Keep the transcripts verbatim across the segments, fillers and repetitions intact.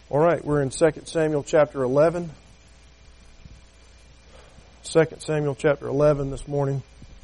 All right, we're in Second Samuel chapter eleven. Second Samuel chapter eleven this morning.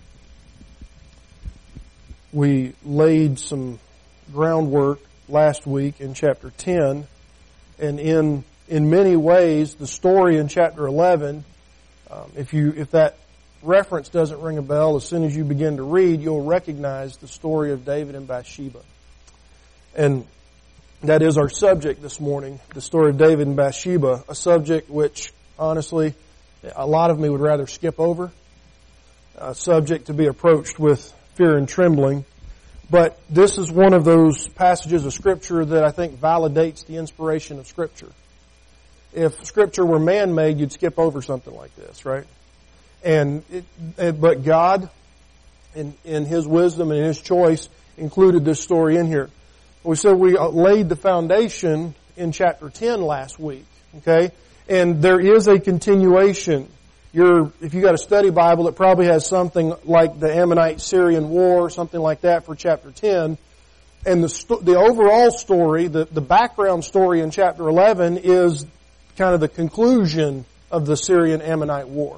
We laid some groundwork last week in chapter ten, and in in many ways the story in chapter eleven, um, if you if that reference doesn't ring a bell, as soon as you begin to read, you'll recognize the story of David and Bathsheba. And that is our subject this morning, the story of David and Bathsheba, a subject which, honestly, a lot of me would rather skip over, a subject to be approached with fear and trembling. But this is one of those passages of Scripture that I think validates the inspiration of Scripture. If Scripture were man-made, you'd skip over something like this, right? And it, it, but God, in, in His wisdom and in His choice, included this story in here. We said we laid the foundation in chapter ten last week, okay? And there is a continuation. You're, if you got a study Bible, it probably has something like the Ammonite-Syrian War, something like that for chapter ten. And the the overall story, the, the background story in chapter eleven is kind of the conclusion of the Syrian-Ammonite War.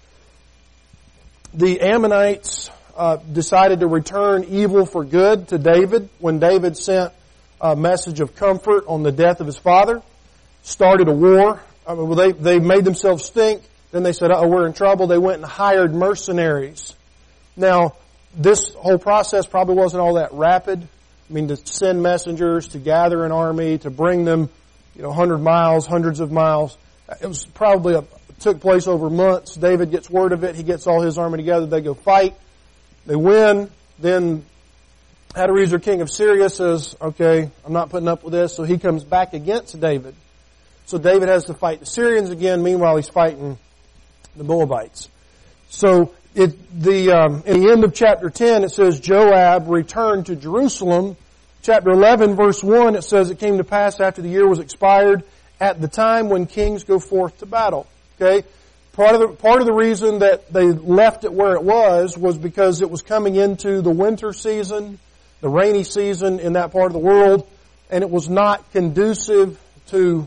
The Ammonites Uh, decided to return evil for good to David when David sent a message of comfort on the death of his father, started a war. I mean, well, they, they made themselves stink. Then they said, oh, we're in trouble. They went and hired mercenaries. Now, this whole process probably wasn't all that rapid. I mean, to send messengers, to gather an army, to bring them, you know, one hundred miles, hundreds of miles. It was probably, a, it took place over months. David gets word of it. He gets all his army together. They go fight. They win, then Hadarezer, king of Syria, says, okay, I'm not putting up with this, so he comes back against David. So David has to fight the Syrians again, meanwhile he's fighting the Moabites. So it, the, um, in the end of chapter ten, it says Joab returned to Jerusalem. Chapter eleven, verse one, it says it came to pass after the year was expired at the time when kings go forth to battle. Okay? Part of the, part of the reason that they left it where it was was because it was coming into the winter season, the rainy season in that part of the world, and it was not conducive to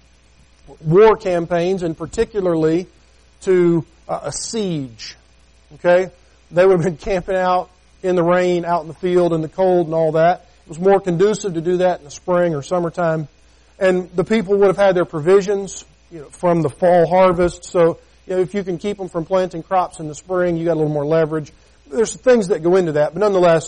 war campaigns, and particularly to uh, a siege. Okay? They would have been camping out in the rain, out in the field, in the cold and all that. It was more conducive to do that in the spring or summertime. And the people would have had their provisions, you know, from the fall harvest, so you know, if you can keep them from planting crops in the spring, you got a little more leverage. There's things that go into that, but nonetheless,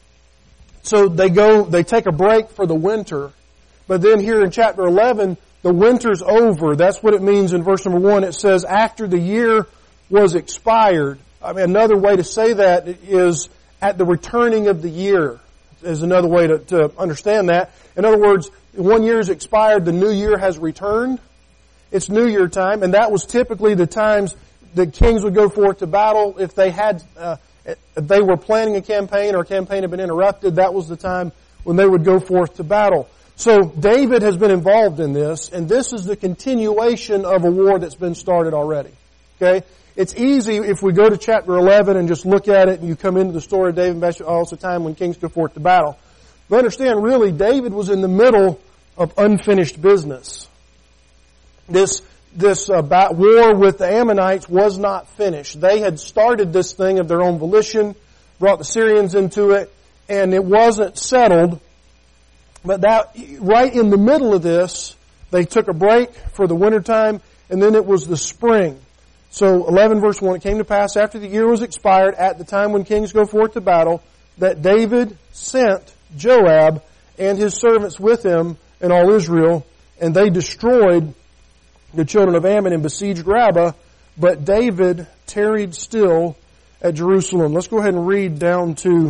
so they go, they take a break for the winter, but then here in chapter eleven, the winter's over. That's what it means in verse number one. It says, after the year was expired. I mean, another way to say that is at the returning of the year is another way to, to understand that. In other words, one year is expired, the new year has returned. It's New Year time, and that was typically the times the kings would go forth to battle. If they had, uh, if they were planning a campaign or a campaign had been interrupted, that was the time when they would go forth to battle. So David has been involved in this, and this is the continuation of a war that's been started already. Okay? It's easy if we go to chapter eleven and just look at it and you come into the story of David and Bathsheba, oh, it's a time when kings go forth to battle. But understand, really, David was in the middle of unfinished business. This this uh, war with the Ammonites was not finished. They had started this thing of their own volition, brought the Syrians into it, and it wasn't settled. But that right in the middle of this, they took a break for the wintertime, and then it was the spring. So eleven verse one, it came to pass after the year was expired, at the time when kings go forth to battle, that David sent Joab and his servants with him and all Israel, and they destroyed the children of Ammon and besieged Rabbah, but David tarried still at Jerusalem. Let's go ahead and read down to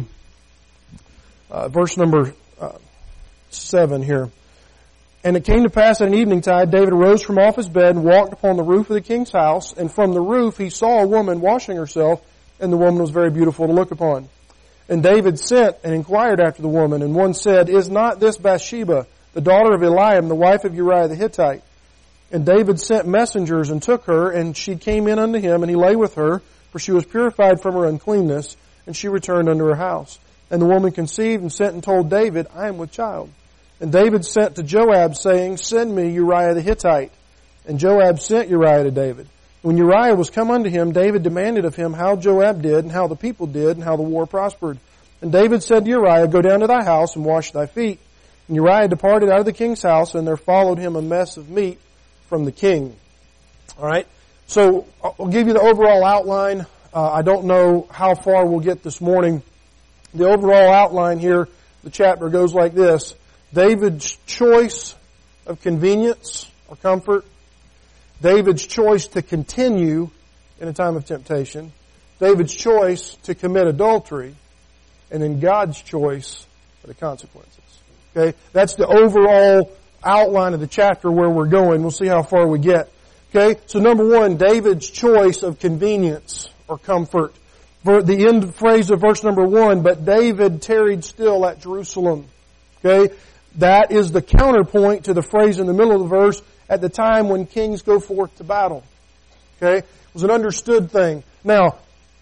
uh, verse number uh, seven here. And it came to pass at an eventide, David arose from off his bed and walked upon the roof of the king's house, and from the roof he saw a woman washing herself, and the woman was very beautiful to look upon. And David sent and inquired after the woman, and one said, is not this Bathsheba, the daughter of Eliam, the wife of Uriah the Hittite? And David sent messengers and took her, and she came in unto him, and he lay with her, for she was purified from her uncleanness, and she returned unto her house. And the woman conceived and sent and told David, I am with child. And David sent to Joab, saying, Send me Uriah the Hittite. And Joab sent Uriah to David. When Uriah was come unto him, David demanded of him how Joab did, and how the people did, and how the war prospered. And David said to Uriah, Go down to thy house and wash thy feet. And Uriah departed out of the king's house, and there followed him a mess of meat from the king. All right. So I'll give you the overall outline. Uh, I don't know how far we'll get this morning. The overall outline here, the chapter goes like this. David's choice of convenience or comfort. David's choice to continue in a time of temptation. David's choice to commit adultery. And then God's choice for the consequences. Okay? That's the overall outline of the chapter where we're going. We'll see how far we get. Okay? So number one, David's choice of convenience or comfort. For the end phrase of verse number one, but David tarried still at Jerusalem. Okay? That is the counterpoint to the phrase in the middle of the verse, at the time when kings go forth to battle. Okay? It was an understood thing. Now,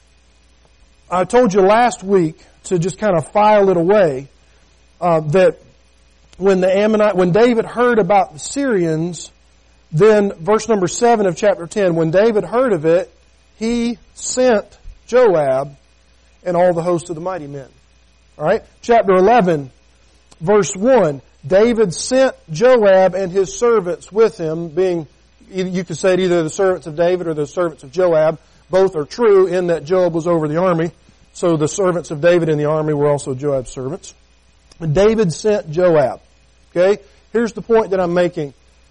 I told you last week to just kind of file it away, uh, that when the Ammonite, when David heard about the Syrians, then verse number seven of chapter ten, when David heard of it, he sent Joab and all the host of the mighty men. Alright? Chapter eleven, verse one, David sent Joab and his servants with him, being, you could say it either the servants of David or the servants of Joab. Both are true in that Joab was over the army. So the servants of David in the army were also Joab's servants. David sent Joab. Okay? Here's the point that I'm making.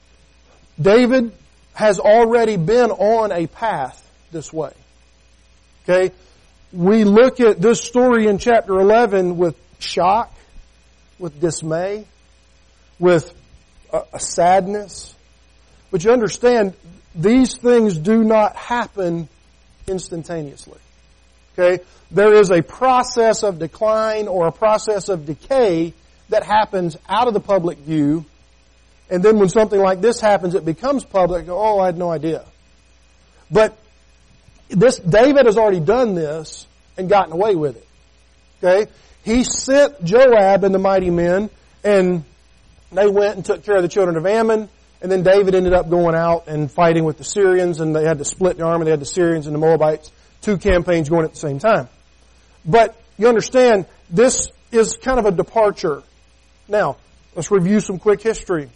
David has already been on a path this way. Okay? We look at this story in chapter eleven with shock, with dismay, with a, a sadness. But you understand, these things do not happen instantaneously. Okay? There is a process of decline or a process of decay that happens out of the public view. And then when something like this happens, it becomes public. Oh, I had no idea. But this, David has already done this and gotten away with it. Okay? He sent Joab and the mighty men, and they went and took care of the children of Ammon. And then David ended up going out and fighting with the Syrians, and they had to split the army. They had the Syrians and the Moabites. Two campaigns going at the same time. But you understand, this is kind of a departure. Now, let's review some quick history.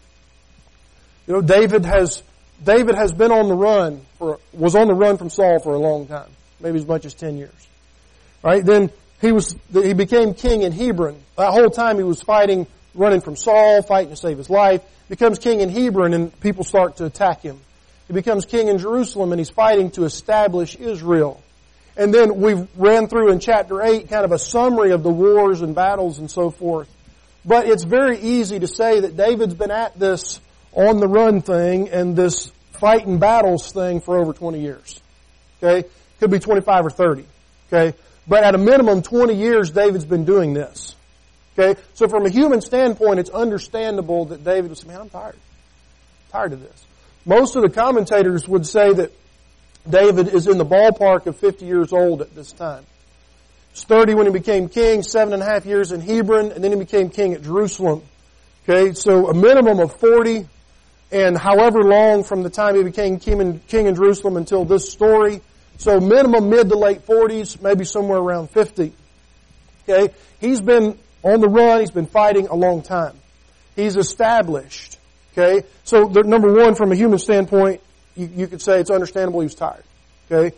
You know, David has David has been on the run for was on the run from Saul for a long time, maybe as much as ten years. Right? Then he was he became king in Hebron. That whole time he was fighting, running from Saul, fighting to save his life. Becomes king in Hebron, and people start to attack him. He becomes king in Jerusalem, and he's fighting to establish Israel. And then we ran through in chapter eight kind of a summary of the wars and battles and so forth. But it's very easy to say that David's been at this on the run thing and this fighting battles thing for over twenty years. Okay? Could be twenty-five or thirty. Okay? But at a minimum, twenty years David's been doing this. Okay? So from a human standpoint, it's understandable that David would say, man, I'm tired. I'm tired of this. Most of the commentators would say that David is in the ballpark of fifty years old at this time. He was thirty when he became king, seven and a half years in Hebron, and then he became king at Jerusalem. Okay, so a minimum of forty, and however long from the time he became king in, king in Jerusalem until this story. So minimum mid to late forties, maybe somewhere around fifty. Okay, he's been on the run, he's been fighting a long time. He's established. Okay, so the, number one, from a human standpoint, you, you could say it's understandable he was tired. Okay,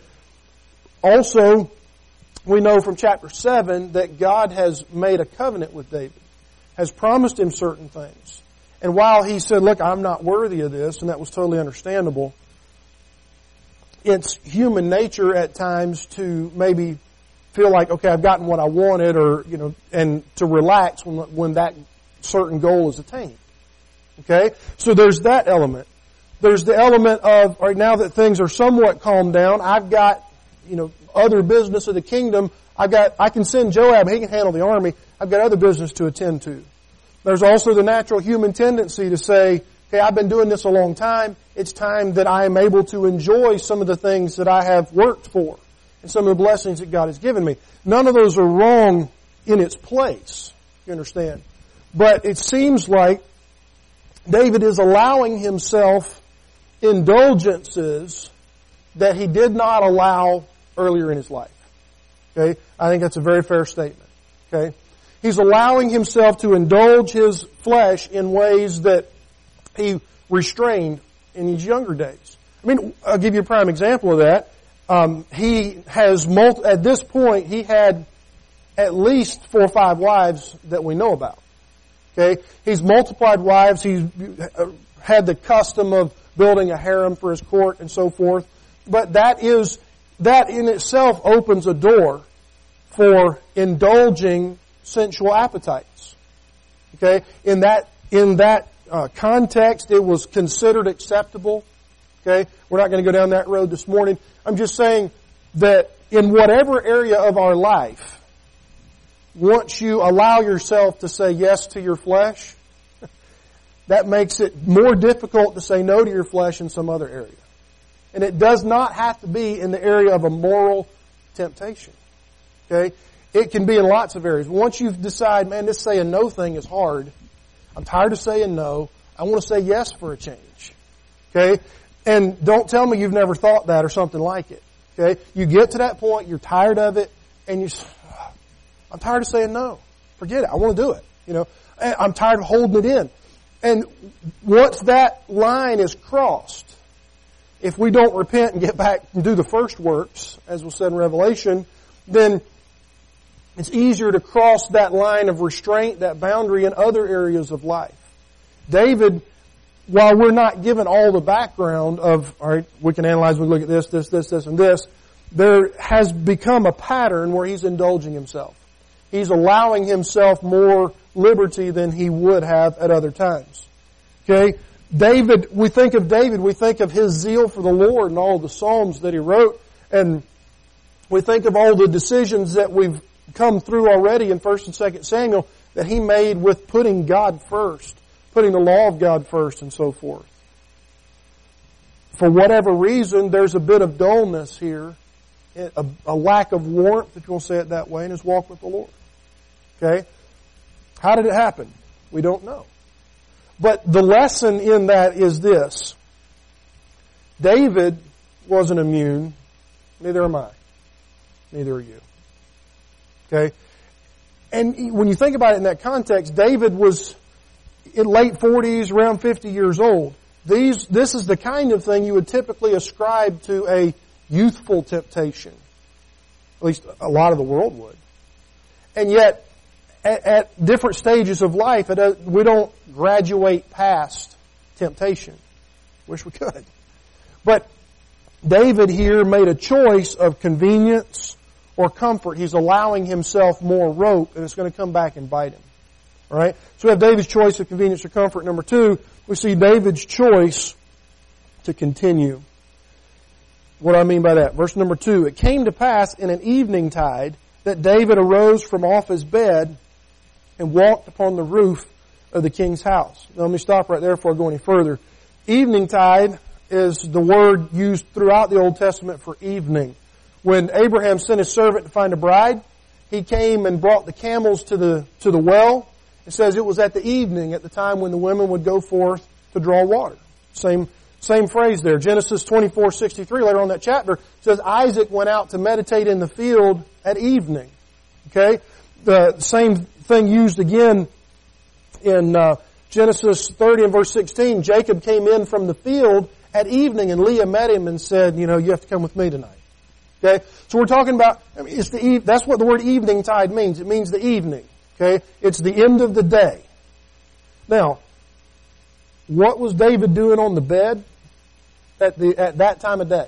also, we know from chapter seven that God has made a covenant with David, has promised him certain things. And while he said, look, I'm not worthy of this, and that was totally understandable, it's human nature at times to maybe feel like, okay, I've gotten what I wanted, or, you know, and to relax when, when that certain goal is attained. Okay? So there's that element. There's the element of, right now that things are somewhat calmed down, I've got, you know, other business of the kingdom. I've got, I can send Joab, he can handle the army. I've got other business to attend to. There's also the natural human tendency to say, okay, I've been doing this a long time. It's time that I am able to enjoy some of the things that I have worked for and some of the blessings that God has given me. None of those are wrong in its place. You understand? But it seems like David is allowing himself indulgences that he did not allow earlier in his life. Okay? I think that's a very fair statement. Okay? He's allowing himself to indulge his flesh in ways that he restrained in his younger days. I mean, I'll give you a prime example of that. Um, he has, multi- at this point, he had at least four or five wives that we know about. Okay? He's multiplied wives. He's had the custom of building a harem for his court and so forth. But that is, that in itself opens a door for indulging sensual appetites. Okay? In that, in that uh, context, it was considered acceptable. Okay? We're not going to go down that road this morning. I'm just saying that in whatever area of our life, once you allow yourself to say yes to your flesh, that makes it more difficult to say no to your flesh in some other area. And it does not have to be in the area of a moral temptation. Okay? It can be in lots of areas. Once you've decided, man, this saying no thing is hard. I'm tired of saying no. I want to say yes for a change. Okay? And don't tell me you've never thought that or something like it. Okay? You get to that point, you're tired of it, and you I'm tired of saying no. Forget it. I want to do it. You know, I'm tired of holding it in. And once that line is crossed, if we don't repent and get back and do the first works, as was said in Revelation, then it's easier to cross that line of restraint, that boundary in other areas of life. David, while we're not given all the background of, all right, we can analyze, we look at this, this, this, this, and this, there has become a pattern where he's indulging himself. He's allowing himself more liberty than he would have at other times. Okay? David, we think of David, we think of his zeal for the Lord and all the Psalms that he wrote, and we think of all the decisions that we've come through already in First and Second Samuel that he made with putting God first, putting the law of God first and so forth. For whatever reason, there's a bit of dullness here, a, a lack of warmth, if you want to say it that way, in his walk with the Lord. Okay? How did it happen? We don't know. But the lesson in that is this. David wasn't immune. Neither am I. Neither are you. Okay? And when you think about it in that context, David was in late forties, around fifty years old. These, this is the kind of thing you would typically ascribe to a youthful temptation. At least a lot of the world would. And yet, at, at different stages of life, it, we don't graduate past temptation. Wish we could. But David here made a choice of convenience or comfort. He's allowing himself more rope, and it's going to come back and bite him. All right? So we have David's choice of convenience or comfort. Number two, we see David's choice to continue. What do I mean by that? Verse number two, it came to pass in an evening tide that David arose from off his bed and walked upon the roof of the king's house. Now, let me stop right there before I go any further. Evening tide is the word used throughout the Old Testament for evening. When Abraham sent his servant to find a bride, he came and brought the camels to the to the well. It says it was at the evening, at the time when the women would go forth to draw water. Same same phrase there. Genesis twenty-four sixty-three, later on in that chapter, says Isaac went out to meditate in the field at evening. Okay? The same thing used again in uh, Genesis thirty and verse sixteen. Jacob came in from the field at evening, and Leah met him and said, you know, you have to come with me tonight. Okay? So we're talking about, I mean, it's the eve, that's what the word evening tide means. It means the evening. Okay? It's the end of the day. Now, what was David doing on the bed at the at that time of day?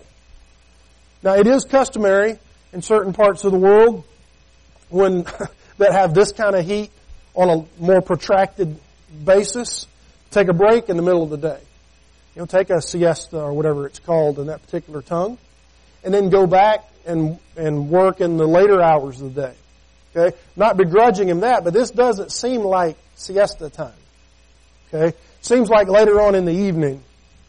Now, it is customary in certain parts of the world when that have this kind of heat on a more protracted basis, take a break in the middle of the day. You know, take a siesta or whatever it's called in that particular tongue, and then go back and and work in the later hours of the day. Okay? Not begrudging him that, but this doesn't seem like siesta time. Okay? Seems like later on in the evening.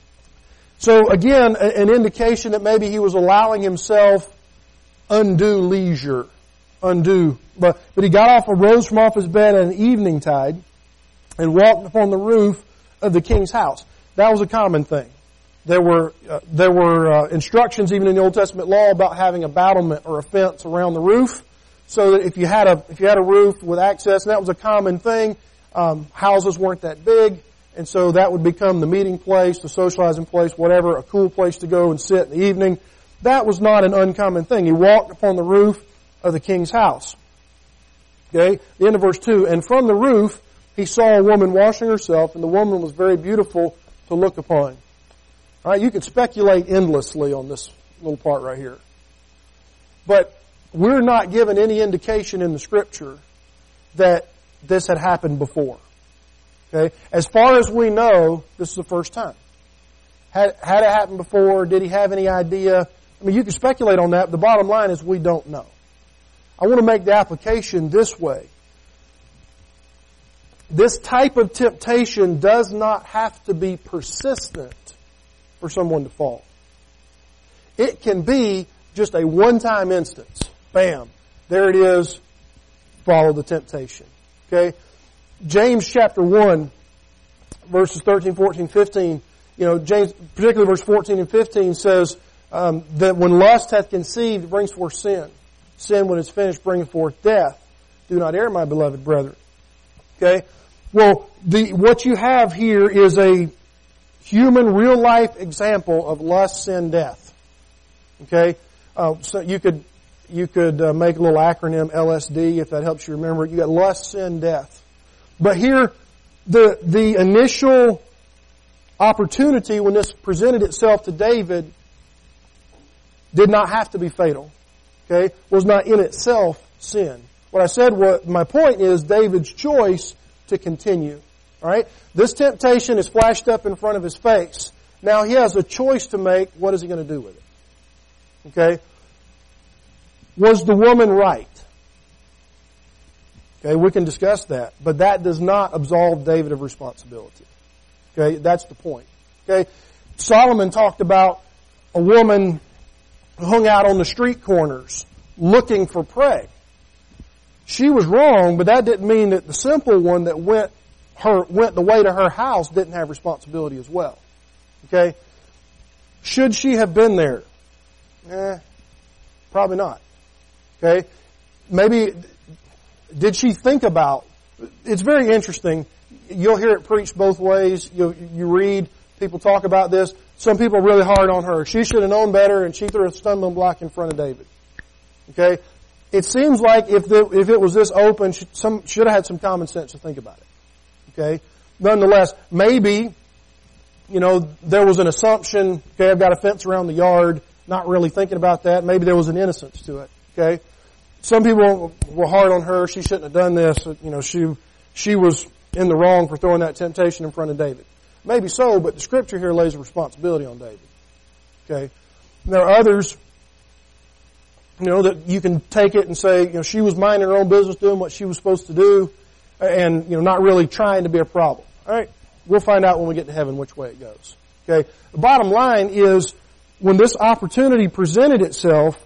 So again, an indication that maybe he was allowing himself undue leisure. Undue. But, but he got off, arose from off his bed at an evening tide. and walked upon the roof of the king's house. That was a common thing. There were uh, there were uh, instructions even in the Old Testament law about having a battlement or a fence around the roof, so that if you had a if you had a roof with access, and that was a common thing. Um, houses weren't that big, and so that would become the meeting place, the socializing place, whatever, a cool place to go and sit in the evening. That was not an uncommon thing. He walked upon the roof of the king's house. Okay, the end of verse two. And from the roof he saw a woman washing herself, and the woman was very beautiful to look upon. All right, you could speculate endlessly on this little part right here. But we're not given any indication in the Scripture that this had happened before. Okay? As far as we know, this is the first time. Had, had it happened before? Did he have any idea? I mean, you can speculate on that, but the bottom line is we don't know. I want to make the application this way. This type of temptation does not have to be persistent for someone to fall. It can be just a one-time instance. Bam. There it is. Follow the temptation. Okay? James chapter one, verses thirteen, fourteen, fifteen, you know, James, particularly verse fourteen and fifteen says um, that when lust hath conceived, it brings forth sin. Sin, when it's finished, bringeth forth death. Do not err, my beloved brethren. Okay? Well, the what you have here is a human, real-life example of lust, sin, death. Okay? Uh, so you could you could uh, make a little acronym, L S D, if that helps you remember it. You got lust, sin, death. But here, the the initial opportunity when this presented itself to David did not have to be fatal. Okay? Was not in itself sin. What I said, what my point is, David's choice to continue. All right? This temptation is flashed up in front of his face. Now he has a choice to make. What is he going to do with it? Okay? Was the woman right? Okay, we can discuss that. But that does not absolve David of responsibility. Okay, that's the point. Okay? Solomon talked about a woman who hung out on the street corners looking for prey. She was wrong, but that didn't mean that the simple one that went her went the way to her house didn't have responsibility as well. Okay? Should she have been there? Eh, probably not. Okay? Maybe, did she think about, it's very interesting. You'll hear it preached both ways. You you read, people talk about this. Some people are really hard on her. She should have known better, and she threw a stumbling block in front of David. Okay? It seems like if the, if it was this open, she some, should have had some common sense to think about it. Okay? Nonetheless, maybe, you know, there was an assumption, okay, I've got a fence around the yard, not really thinking about that. Maybe there was an innocence to it. Okay? Some people were hard on her. She shouldn't have done this. You know, she she was in the wrong for throwing that temptation in front of David. Maybe so, but the Scripture here lays a responsibility on David. Okay? And there are others, you know, that you can take it and say, you know, she was minding her own business, doing what she was supposed to do, and, you know, not really trying to be a problem. All right? We'll find out when we get to heaven which way it goes. Okay? The bottom line is, when this opportunity presented itself,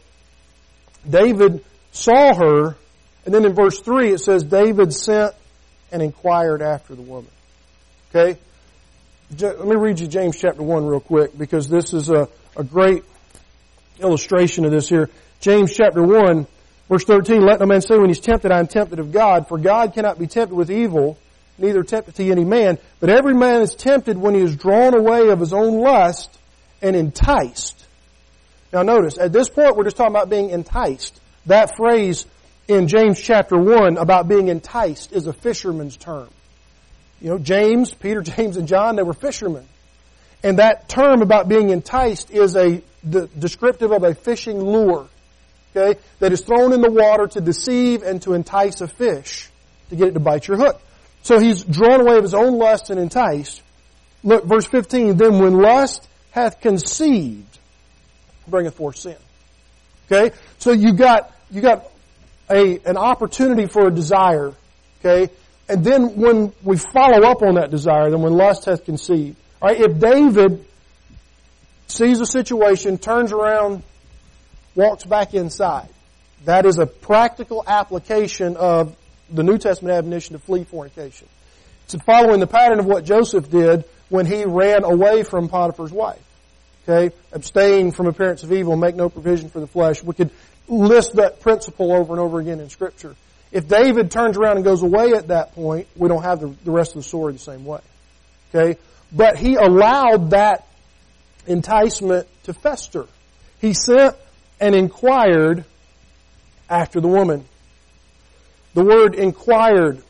David saw her, and then in verse three it says, David sent and inquired after the woman. Okay? Let me read you James chapter one real quick, because this is a, a great illustration of this here. James chapter one, verse thirteen, let no man say when he's tempted, I am tempted of God, for God cannot be tempted with evil, neither tempteth he any man, but every man is tempted when he is drawn away of his own lust and enticed. Now notice, at this point we're just talking about being enticed. That phrase in James chapter one about being enticed is a fisherman's term. You know, James, Peter, James, and John, they were fishermen. And that term about being enticed is a the, descriptive of a fishing lure, okay, that is thrown in the water to deceive and to entice a fish, to get it to bite your hook. So he's drawn away of his own lust and enticed. Look, verse fifteen, then when lust hath conceived, bringeth forth sin. Okay? So you got, you got a, an opportunity for a desire. Okay? And then when we follow up on that desire, then when lust hath conceived. Alright, if David sees a situation, turns around, walks back inside, that is a practical application of the New Testament admonition to flee fornication. following the pattern of what Joseph did when he ran away from Potiphar's wife. Okay? Abstain from appearance of evil, make no provision for the flesh. We could list that principle over and over again in Scripture. If David turns around and goes away at that point, we don't have the, the rest of the story the same way. Okay? But he allowed that enticement to fester. He sent and inquired after the woman. The word inquired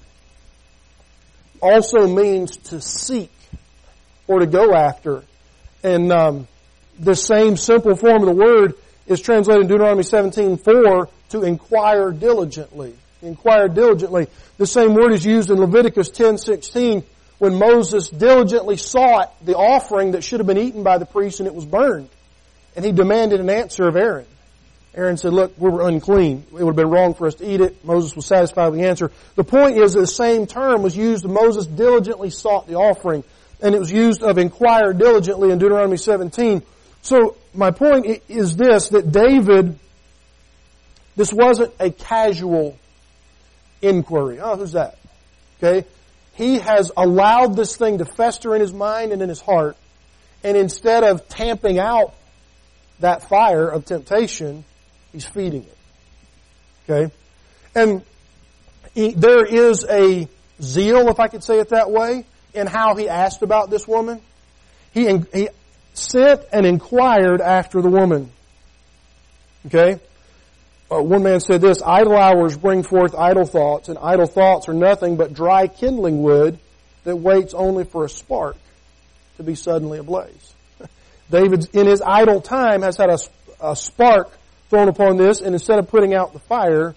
also means to seek or to go after. And um, the same simple form of the word is translated in Deuteronomy seventeen four to inquire diligently. Inquire diligently. The same word is used in Leviticus ten sixteen when Moses diligently sought the offering that should have been eaten by the priest and it was burned. And he demanded an answer of Aaron. Aaron said, look, we were unclean. It would have been wrong for us to eat it. Moses was satisfied with the answer. The point is that the same term was used when Moses diligently sought the offering. And it was used of inquire diligently in Deuteronomy seventeen. So my point is this, that David, this wasn't a casual inquiry. Oh, who's that? Okay? He has allowed this thing to fester in his mind and in his heart. And instead of tamping out that fire of temptation, he's feeding it. Okay? And he, there is a zeal, if I could say it that way, in how he asked about this woman. He, he sent and inquired after the woman. Okay? Uh, one man said this, idle hours bring forth idle thoughts, and idle thoughts are nothing but dry kindling wood that waits only for a spark to be suddenly ablaze. David, in his idle time, has had a, a spark thrown upon this, and instead of putting out the fire,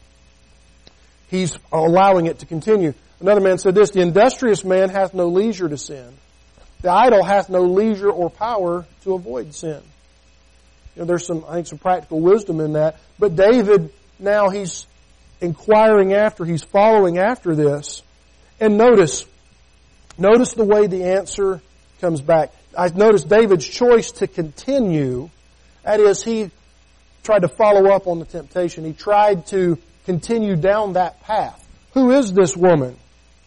he's allowing it to continue. Another man said this, the industrious man hath no leisure to sin. The idle hath no leisure or power to avoid sin. You know, there's some, I think, some practical wisdom in that. But David, now he's inquiring after, he's following after this. And notice, notice the way the answer comes back. I noticed David's choice to continue. That is, he tried to follow up on the temptation. He tried to continue down that path. Who is this woman?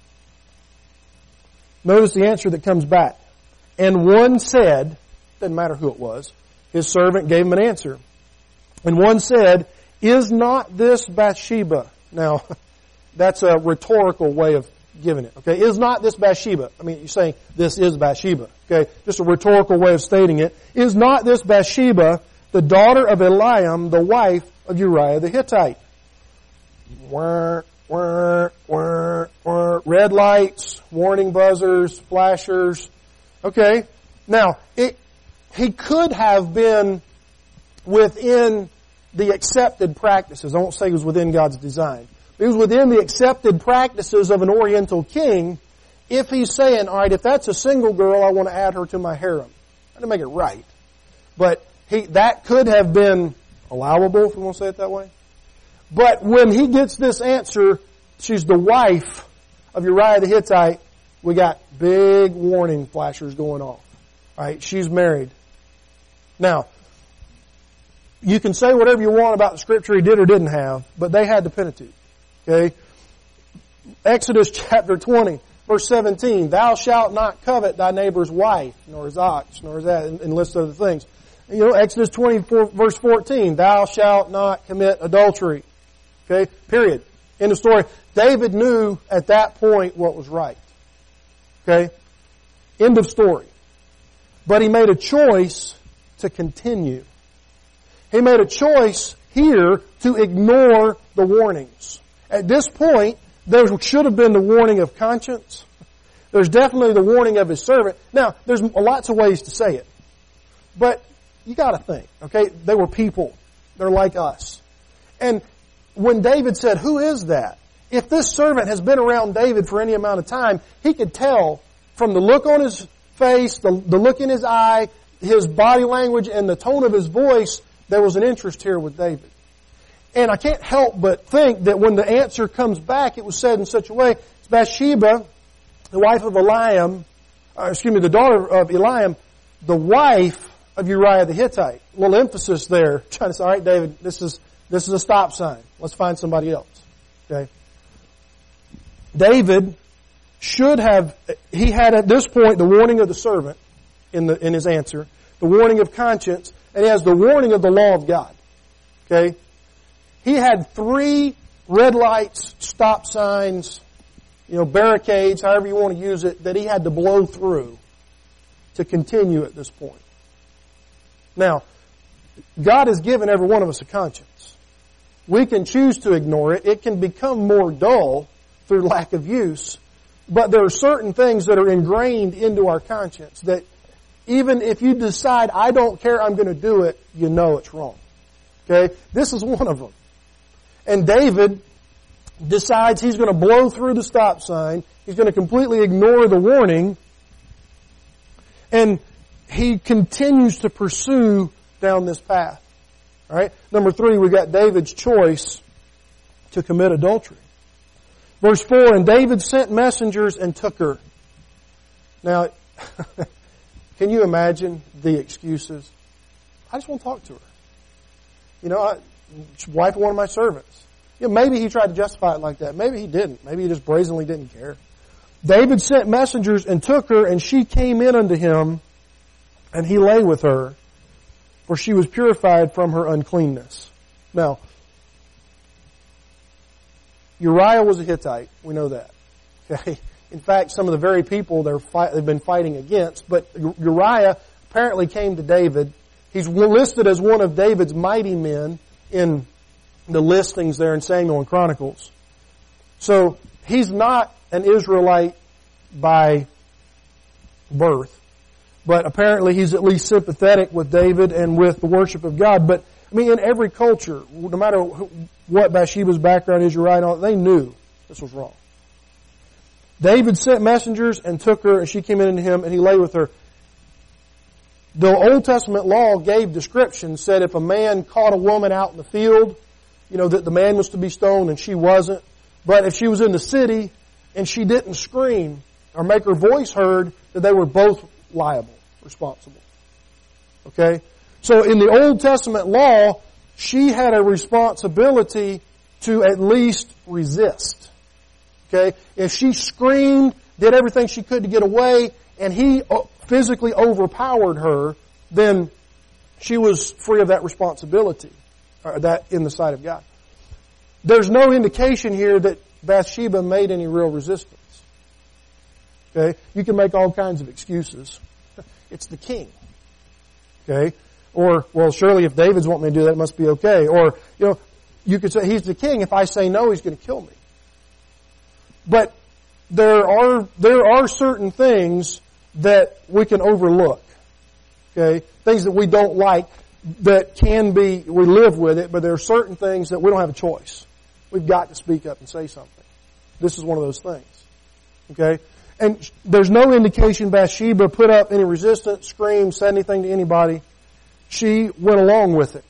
Notice the answer that comes back. And one said, doesn't matter who it was, his servant gave him an answer. And one said, is not this Bathsheba? Now, that's a rhetorical way of giving it. Okay, is not this Bathsheba? I mean, you're saying this is Bathsheba. Okay, just a rhetorical way of stating it. Is not this Bathsheba the daughter of Eliam, the wife of Uriah the Hittite? Whir, whir, whir, whir. Red lights, warning buzzers, flashers. Okay, now it, he could have been within the accepted practices. I won't say he was within God's design. He was within the accepted practices of an Oriental king if he's saying, all right, if that's a single girl, I want to add her to my harem. I didn't make it right. But he, that could have been allowable, if we want to say it that way. But when he gets this answer, she's the wife of Uriah the Hittite, we got big warning flashers going off. All right, she's married. Now, you can say whatever you want about the scripture he did or didn't have, but they had the Pentateuch. Okay? Exodus chapter twenty, verse seventeen, thou shalt not covet thy neighbor's wife, nor his ox, nor his that, and, and lists other things. You know, Exodus twenty-four, verse fourteen, thou shalt not commit adultery. Okay? Period. End of story. David knew at that point what was right. Okay? End of story. But he made a choice to continue. He made a choice here to ignore the warnings. At this point, there should have been the warning of conscience. There's definitely the warning of his servant. Now, there's lots of ways to say it. But you gotta think, okay? They were people. They're like us. And when David said, who is that? If this servant has been around David for any amount of time, he could tell from the look on his face, the, the look in his eye, his body language, and the tone of his voice, there was an interest here with David. And I can't help but think that when the answer comes back, it was said in such a way, it's Bathsheba, the wife of Eliam, uh, excuse me, the daughter of Eliam, the wife of Uriah the Hittite. A little emphasis there, trying to say, all right, David, this is, this is a stop sign. Let's find somebody else. Okay? David should have, he had at this point the warning of the servant in the in his answer, the warning of conscience, and he has the warning of the law of God. Okay? He had three red lights, stop signs, you know, barricades, however you want to use it, that he had to blow through to continue at this point. Now, God has given every one of us a conscience. We can choose to ignore it. It can become more dull through lack of use. But there are certain things that are ingrained into our conscience that even if you decide, I don't care, I'm going to do it, you know it's wrong. Okay? This is one of them. And David decides he's going to blow through the stop sign. He's going to completely ignore the warning. And he continues to pursue down this path. All right? Number three, we got David's choice to commit adultery. Verse four, and David sent messengers and took her. Now, can you imagine the excuses? I just want to talk to her. You know, I, wife of one of my servants. You know, maybe he tried to justify it like that. Maybe he didn't. Maybe he just brazenly didn't care. David sent messengers and took her, and she came in unto him, and he lay with her, for she was purified from her uncleanness. Now, Uriah was a Hittite. We know that. Okay. In fact, some of the very people they're fight, they've been fighting against. But Uriah apparently came to David. He's listed as one of David's mighty men in the listings there in Samuel and Chronicles. So he's not an Israelite by birth. But apparently he's at least sympathetic with David and with the worship of God. But, I mean, in every culture, no matter what Bathsheba's background is, Uriah and all, they knew this was wrong. David sent messengers and took her, and she came in to him, and he lay with her. The Old Testament law gave descriptions, said if a man caught a woman out in the field, you know, that the man was to be stoned and she wasn't. But if she was in the city and she didn't scream or make her voice heard, that they were both liable, responsible. Okay? So in the Old Testament law, she had a responsibility to at least resist. Okay? If she screamed, did everything she could to get away, and he physically overpowered her, then she was free of that responsibility, or that in the sight of God. There's no indication here that Bathsheba made any real resistance. Okay? You can make all kinds of excuses. It's the king. Okay? Or, well, surely if David's wanting me to do that, it must be okay. Or, you know, you could say, he's the king. If I say no, he's going to kill me. But there are, there are certain things that we can overlook. Okay? Things that we don't like that can be, we live with it, but there are certain things that we don't have a choice. We've got to speak up and say something. This is one of those things. Okay? And there's no indication Bathsheba put up any resistance, screamed, said anything to anybody. She went along with it.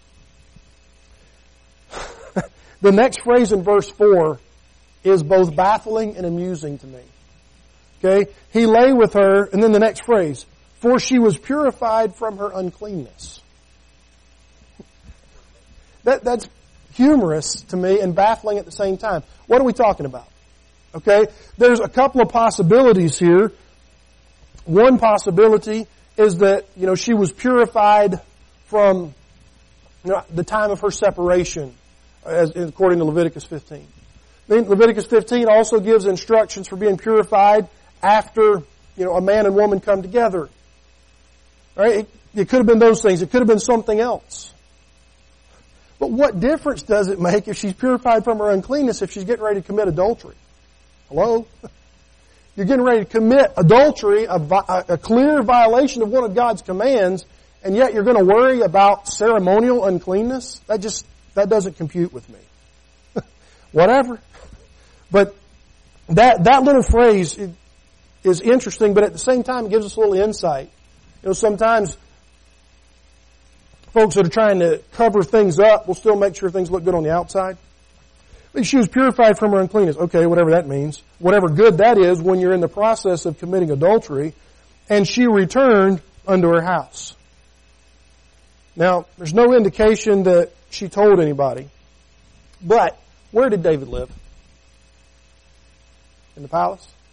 The next phrase in verse four is both baffling and amusing to me. Okay? He lay with her, and then the next phrase, for she was purified from her uncleanness. That, that's humorous to me and baffling at the same time. What are we talking about? Okay? There's a couple of possibilities here. One possibility is that, you know, she was purified from, you know, the time of her separation, as according to Leviticus fifteen. Then Leviticus fifteen also gives instructions for being purified after, you know, a man and woman come together. Right? It, it could have been those things. It could have been something else. But what difference does it make if she's purified from her uncleanness if she's getting ready to commit adultery? Hello? You're getting ready to commit adultery, a, a clear violation of one of God's commands, and yet you're going to worry about ceremonial uncleanness? That just, that doesn't compute with me. Whatever. But that, that little phrase is interesting, but at the same time it gives us a little insight. You know, sometimes folks that are trying to cover things up will still make sure things look good on the outside. She was purified from her uncleanness. Okay, whatever that means. Whatever good that is when you're in the process of committing adultery. And she returned unto her house. Now, there's no indication that she told anybody. But, where did David live? In the palace?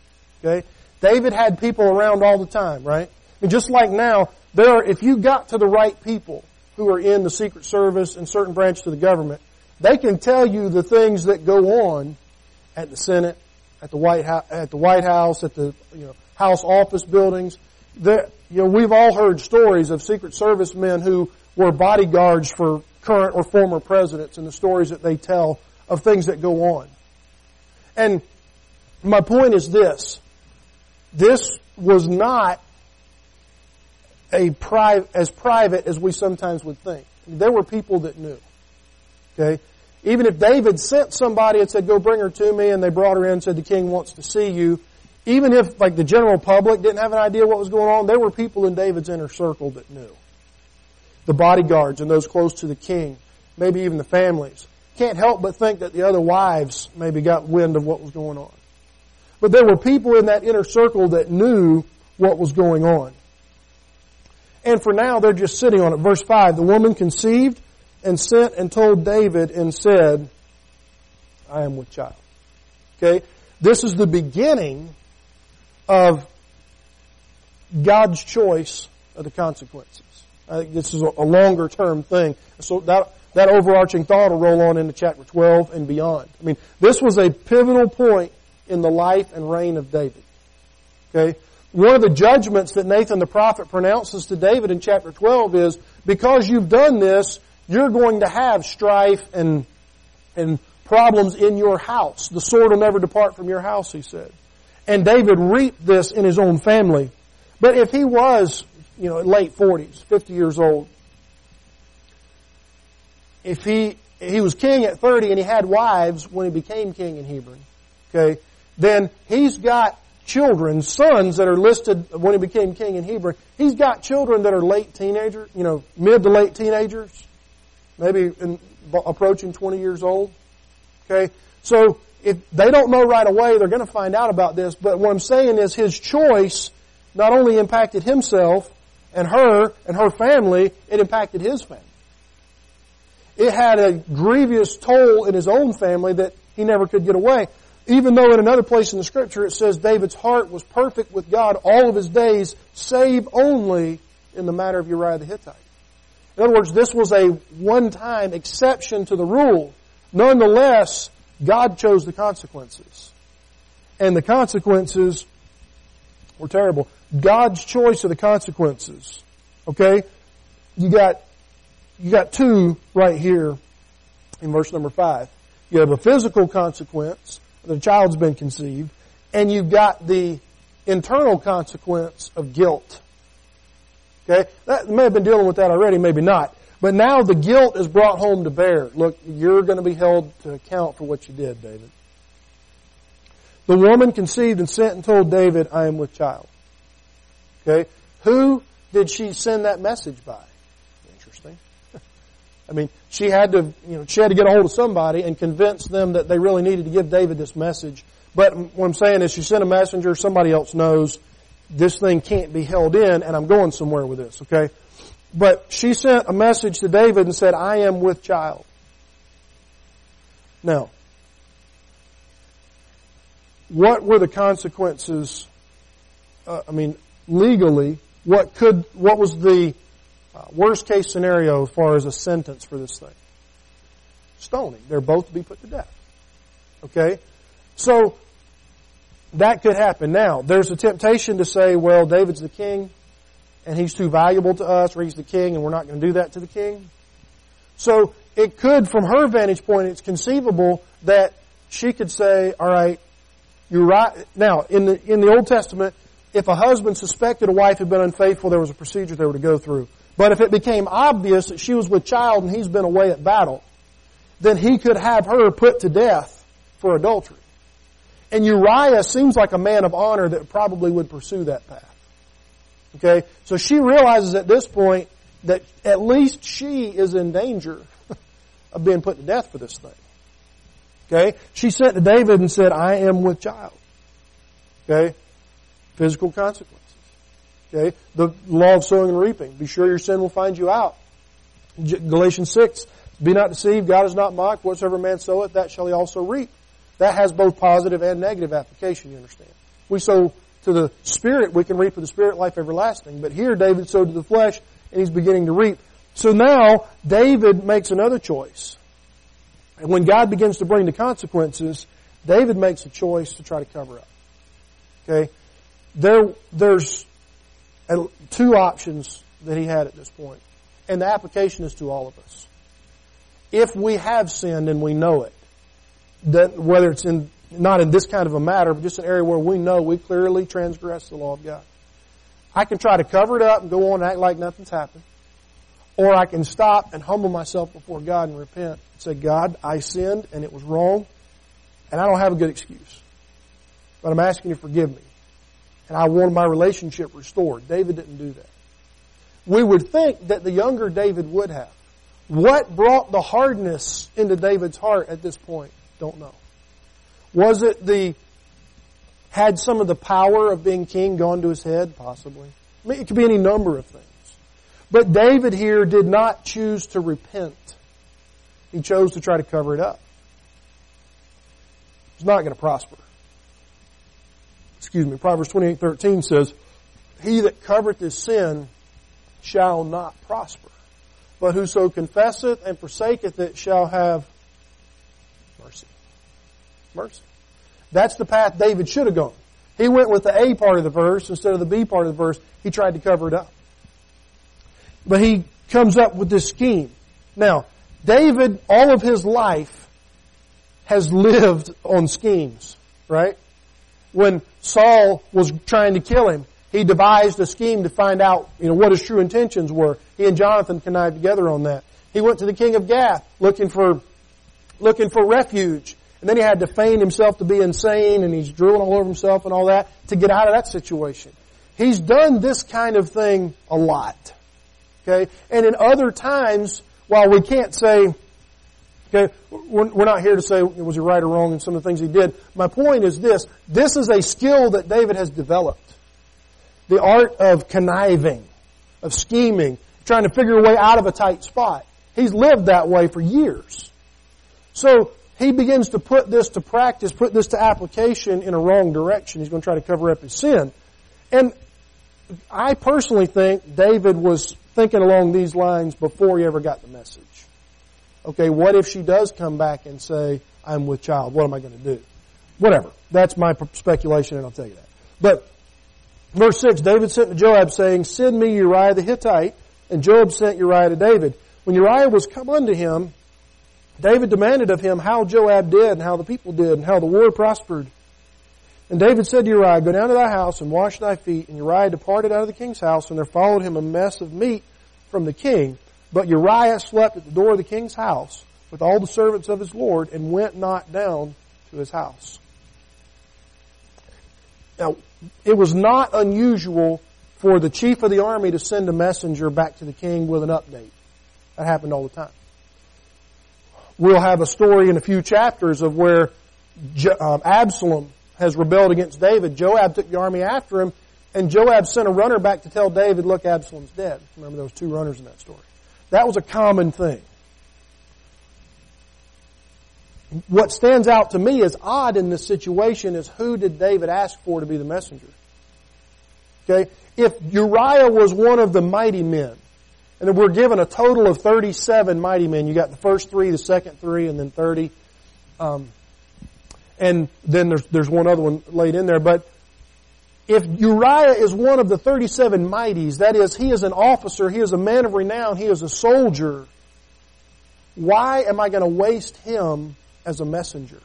Okay? David had people around all the time, right? And just like now, there are, if you got to the right people who are in the Secret Service and certain branches of the government, they can tell you the things that go on at the Senate, at the White House, at the White House, at the you know House office buildings. There, you know, we've all heard stories of Secret Service men who were bodyguards for current or former presidents, and the stories that they tell of things that go on. And my point is this: this was not a pri- as private as we sometimes would think. There were people that knew. Okay? Even if David sent somebody and said, go bring her to me, and they brought her in and said, the king wants to see you, even if like the general public didn't have an idea what was going on, there were people in David's inner circle that knew. The bodyguards and those close to the king, maybe even the families. Can't help but think that the other wives maybe got wind of what was going on. But there were people in that inner circle that knew what was going on. And for now, they're just sitting on it. Verse five, the woman conceived and sent and told David and said, I am with child. Okay? This is the beginning of God's choice of the consequences. I think this is a longer term thing. So that, that overarching thought will roll on into chapter twelve and beyond. I mean, this was a pivotal point in the life and reign of David. Okay? One of the judgments that Nathan the prophet pronounces to David in chapter twelve is, because you've done this, you're going to have strife and, and problems in your house. The sword will never depart from your house, he said. And David reaped this in his own family. But if he was, you know, late forties, fifty years old, if he, he was king at thirty and he had wives when he became king in Hebron, okay, then he's got children, sons that are listed when he became king in Hebron. He's got children that are late teenagers, you know, mid to late teenagers, maybe in, approaching twenty years old. Okay? So, if they don't know right away, they're going to find out about this. But what I'm saying is his choice not only impacted himself and her and her family, it impacted his family. It had a grievous toll in his own family that he never could get away. Even though in another place in the Scripture it says David's heart was perfect with God all of his days, save only in the matter of Uriah the Hittite. In other words, this was a one-time exception to the rule. Nonetheless, God chose the consequences. And the consequences were terrible. God's choice of the consequences. Okay? You got, you got two right here in verse number five. You have a physical consequence. The child's been conceived, and you've got the internal consequence of guilt. Okay? That may have been dealing with that already, maybe not. But now the guilt is brought home to bear. Look, you're going to be held to account for what you did, David. The woman conceived and sent and told David, I am with child. Okay? Who did she send that message by? Interesting. I mean, she had to, you know, she had to get a hold of somebody and convince them that they really needed to give David this message. But what I'm saying is she sent a messenger, somebody else knows this thing can't be held in, and I'm going somewhere with this, okay? But she sent a message to David and said, I am with child. Now, what were the consequences, uh, I mean, legally, what could, what was the Uh, worst case scenario as far as a sentence for this thing? Stoning. They're both to be put to death. Okay? So, that could happen. Now, there's a temptation to say, well, David's the king, and he's too valuable to us, or he's the king, and we're not going to do that to the king. So, it could, from her vantage point, it's conceivable that she could say, all right, you're right. Now, in the, in the Old Testament, if a husband suspected a wife had been unfaithful, there was a procedure they were to go through. But if it became obvious that she was with child and he's been away at battle, then he could have her put to death for adultery. And Uriah seems like a man of honor that probably would pursue that path. Okay? So she realizes at this point that at least she is in danger of being put to death for this thing. Okay? She sent to David and said, I am with child. Okay? Physical consequences. Okay? The law of sowing and reaping. Be sure your sin will find you out. Galatians six. Be not deceived, God is not mocked. Whatsoever man soweth, that shall he also reap. That has both positive and negative application, you understand. We sow to the Spirit, we can reap of the Spirit life everlasting. But here David sowed to the flesh, and he's beginning to reap. So now, David makes another choice. And when God begins to bring the consequences, David makes a choice to try to cover up. Okay? There, there's two options that he had at this point. And the application is to all of us. If we have sinned and we know it, that whether it's in not in this kind of a matter, but just an area where we know we clearly transgress the law of God, I can try to cover it up and go on and act like nothing's happened. Or I can stop and humble myself before God and repent and say, God, I sinned and it was wrong, and I don't have a good excuse. But I'm asking you to forgive me. And I want my relationship restored. David didn't do that. We would think that the younger David would have. What brought the hardness into David's heart at this point? Don't know. Was it the, had some of the power of being king gone to his head? Possibly. I mean, it could be any number of things. But David here did not choose to repent. He chose to try to cover it up. It's not going to prosper. Excuse me, Proverbs twenty-eight thirteen says, he that covereth his sin shall not prosper. But whoso confesseth and forsaketh it shall have mercy. Mercy. That's the path David should have gone. He went with the A part of the verse instead of the B part of the verse. He tried to cover it up. But he comes up with this scheme. Now, David, all of his life, has lived on schemes, right? When Saul was trying to kill him, he devised a scheme to find out, you know, what his true intentions were. He and Jonathan connived together on that. He went to the king of Gath looking for, looking for refuge. And then he had to feign himself to be insane, and he's drooling all over himself and all that to get out of that situation. He's done this kind of thing a lot. Okay? And in other times, while we can't say, okay, we're not here to say was he right or wrong in some of the things he did. My point is this. This is a skill that David has developed. The art of conniving, of scheming, trying to figure a way out of a tight spot. He's lived that way for years. So he begins to put this to practice, put this to application in a wrong direction. He's going to try to cover up his sin. And I personally think David was thinking along these lines before he ever got the message. Okay, what if she does come back and say, I'm with child? What am I going to do? Whatever. That's my speculation, and I'll tell you that. But verse six, David sent to Joab, saying, send me Uriah the Hittite. And Joab sent Uriah to David. When Uriah was come unto him, David demanded of him how Joab did, and how the people did, and how the war prospered. And David said to Uriah, go down to thy house and wash thy feet. And Uriah departed out of the king's house, and there followed him a mess of meat from the king. But Uriah slept at the door of the king's house with all the servants of his lord, and went not down to his house. Now, it was not unusual for the chief of the army to send a messenger back to the king with an update. That happened all the time. We'll have a story in a few chapters of where Absalom has rebelled against David. Joab took the army after him, and Joab sent a runner back to tell David, look, Absalom's dead. Remember, there was two runners in that story. That was a common thing. What stands out to me as odd in this situation is who did David ask for to be the messenger? Okay? If Uriah was one of the mighty men, and we're given a total of thirty-seven mighty men. You got the first three, the second three, and then thirty. Um, and then there's there's one other one laid in there. But if Uriah is one of the thirty-seven mighties, that is, he is an officer, he is a man of renown, he is a soldier, why am I going to waste him as a messenger?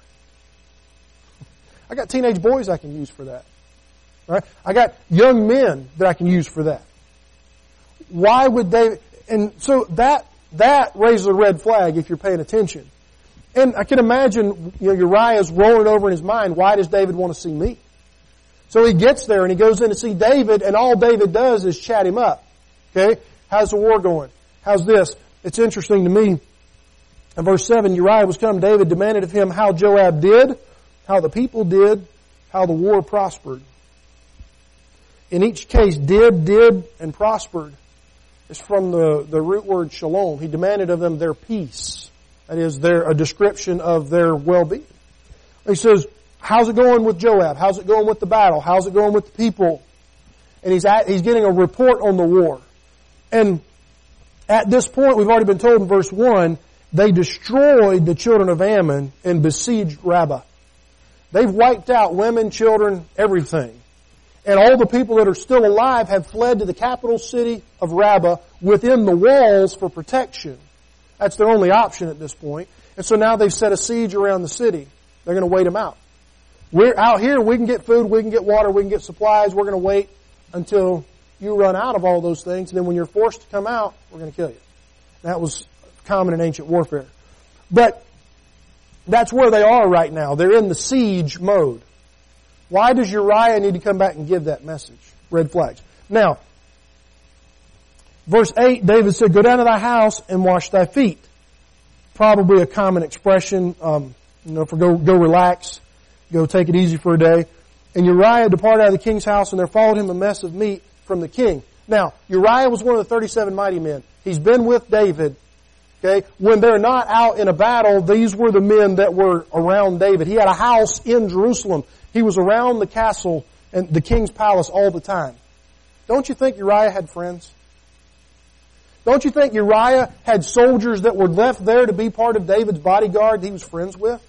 I got teenage boys I can use for that. Right? I got young men that I can use for that. Why would David... And so that that raises a red flag if you're paying attention. And I can imagine, you know, Uriah's rolling over in his mind, why does David want to see me? So he gets there and he goes in to see David, and all David does is chat him up. Okay? How's the war going? How's this? It's interesting to me. In verse seven, Uriah was come, David demanded of him how Joab did, how the people did, how the war prospered. In each case, did, did, and prospered is from the, the root word shalom. He demanded of them their peace. That is, their, a description of their well-being. He says, how's it going with Joab? How's it going with the battle? How's it going with the people? And he's at, he's getting a report on the war. And at this point, we've already been told in verse one, they destroyed the children of Ammon and besieged Rabbah. They've wiped out women, children, everything. And all the people that are still alive have fled to the capital city of Rabbah within the walls for protection. That's their only option at this point. And so now they've set a siege around the city. They're going to wait them out. We're out here, we can get food, we can get water, we can get supplies. We're going to wait until you run out of all those things. And then when you're forced to come out, we're going to kill you. That was common in ancient warfare. But that's where they are right now. They're in the siege mode. Why does Uriah need to come back and give that message? Red flags. Now, verse eight, David said, go down to thy house and wash thy feet. Probably a common expression, um, you know, for go, go relax, go take it easy for a day. And Uriah departed out of the king's house, and there followed him a mess of meat from the king. Now, Uriah was one of the thirty-seven mighty men. He's been with David. Okay, when they're not out in a battle, these were the men that were around David. He had a house in Jerusalem. He was around the castle and the king's palace all the time. Don't you think Uriah had friends? Don't you think Uriah had soldiers that were left there to be part of David's bodyguard that he was friends with?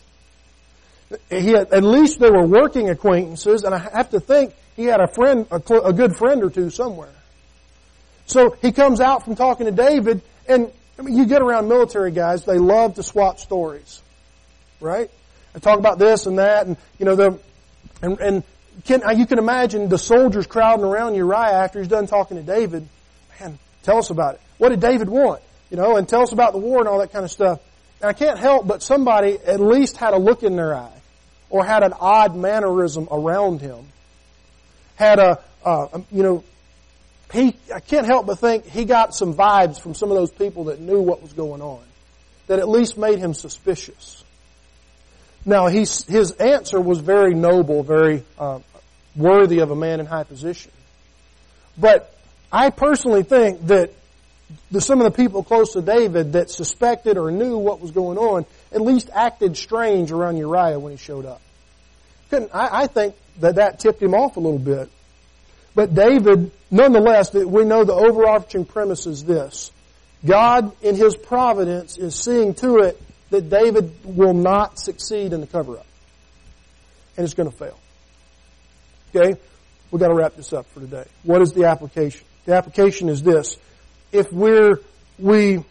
He had, at least they were working acquaintances, and I have to think he had a friend, a, cl- a good friend or two somewhere. So he comes out from talking to David, and I mean, you get around military guys, they love to swap stories, right? They talk about this and that, and you know, the and, and can, you can imagine the soldiers crowding around Uriah after he's done talking to David. Man, tell us about it. What did David want? You know, and tell us about the war and all that kind of stuff. And I can't help but somebody at least had a look in their eye, or had an odd mannerism around him. Had a, uh, you know, he, I can't help but think he got some vibes from some of those people that knew what was going on, that at least made him suspicious. Now, he's, his answer was very noble, very uh, worthy of a man in high position. But I personally think that the, some of the people close to David that suspected or knew what was going on at least acted strange around Uriah when he showed up. Couldn't, I, I think that that tipped him off a little bit. But David, nonetheless, we know the overarching premise is this. God, in His providence, is seeing to it that David will not succeed in the cover-up. And it's going to fail. Okay? We've got to wrap this up for today. What is the application? The application is this. If we're, we,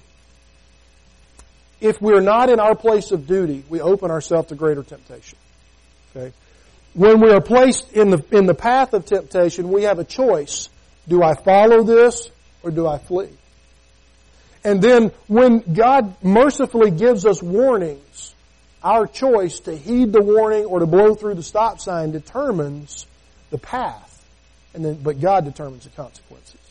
if we're not in our place of duty, we open ourselves to greater temptation. Okay? When we are placed in the, in the path of temptation, we have a choice. Do I follow this or do I flee? And then when God mercifully gives us warnings, our choice to heed the warning or to blow through the stop sign determines the path. And then, but God determines the consequences.